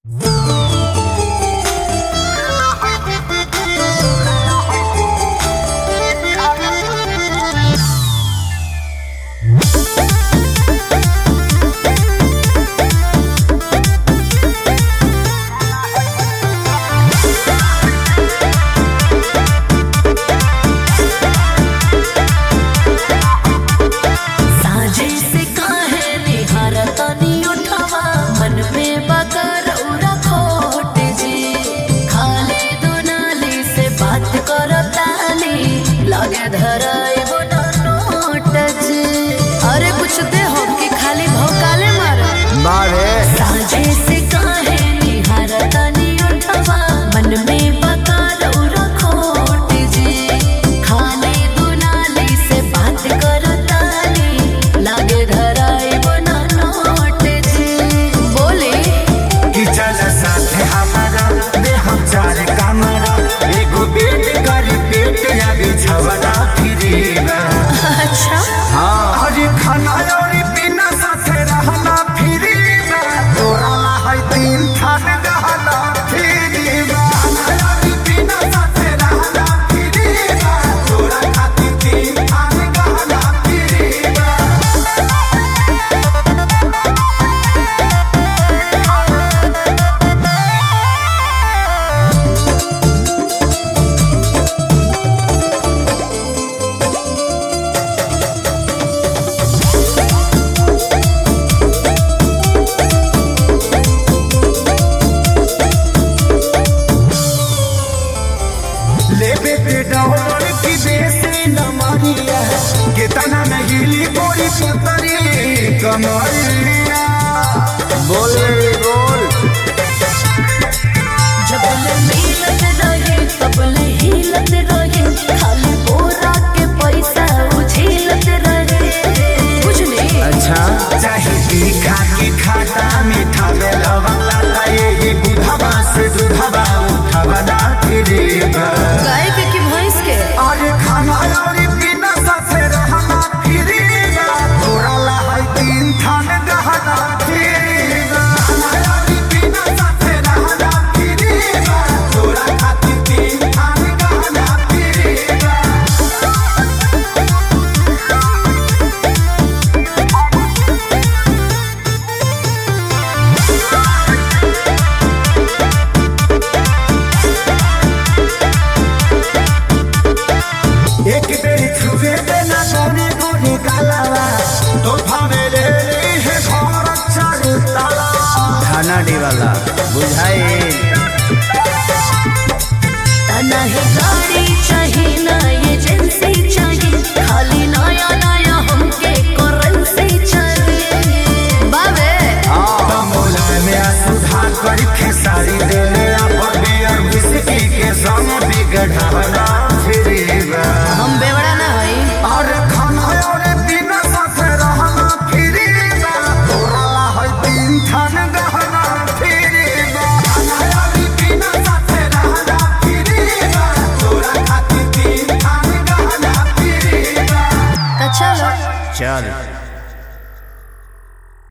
अरे कुछ दे हो कि खाली भौकाले मारे साझे से काहे निहारतानी उठवा मन में बकार रखोट जी खाली दुनाली से बात करतानी लागे धराई बना नोट जी बोले कि चल साथे हमारा दे हम चार कमरा एगो बेट करी पेट या बिछवना फिरेगा। अच्छा हाँ अरे खाना और पीना साथे रहना फिरेगा तोरा है तीन थान गहना फिरेगा और पीना साथे रहना फिरेगा तोरा खातिर तीन थान गहना फिरेगा। लेबे पे डॉलर की देसी नमरिया कितना नहीं ली गोरी पतरी कमरिया बोल बोल जब मिलत रहे तब हिलत रहे खाली बोरा के पैसा उछिलत रहे कुछ नहीं। अच्छा चाहे तीखा की खाता मीठा वाला ये बुढ़ावा से दूधवा उठावा ना फिरेगा गाय के कि भैंस के अरे खाना और पीना साथे रहना फिरेगा तोरा ला है तीन थान गहना फिरेगा खाना और पीना साथे रहना फिरेगा तोरा खातिर तीन थान गहना फिरेगा। एक बेर छुए देना गोरी गोरी कालावा तो भावे ले है घर चारू ताला थाना वाला बुझाई तना है गाड़ी चाहिए ना एजेंसी चाहिए खाली नया नया हमके करेंसी चाहिए बाबे बमोला में सुधार कर खेसारी देले पर बियर बिस्की के संग बिगड़ाना फिरेगा हम बेवड़ा ना हई और खाना और पीना साथे रहना फिरेगा तोरा ला है तीन थान गहना फिरेगा खाना और पीना साथे रहना फिरेगा तोरा खातिर तीन थान गहना फिरेगा। तो चलो चल